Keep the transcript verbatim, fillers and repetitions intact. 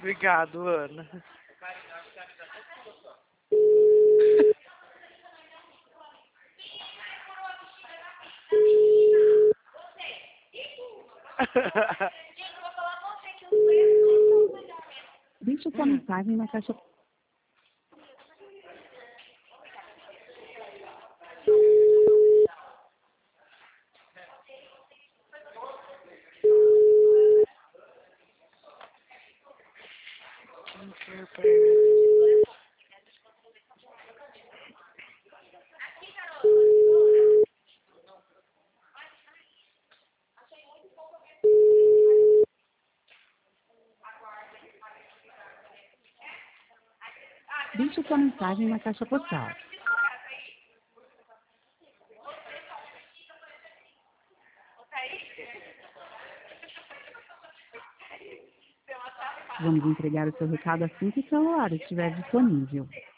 Obrigado, Ana. Deixe sua mensagem na caixa. Deixe sua mensagem na caixa postal. Vamos entregar o seu recado assim que o celular estiver disponível.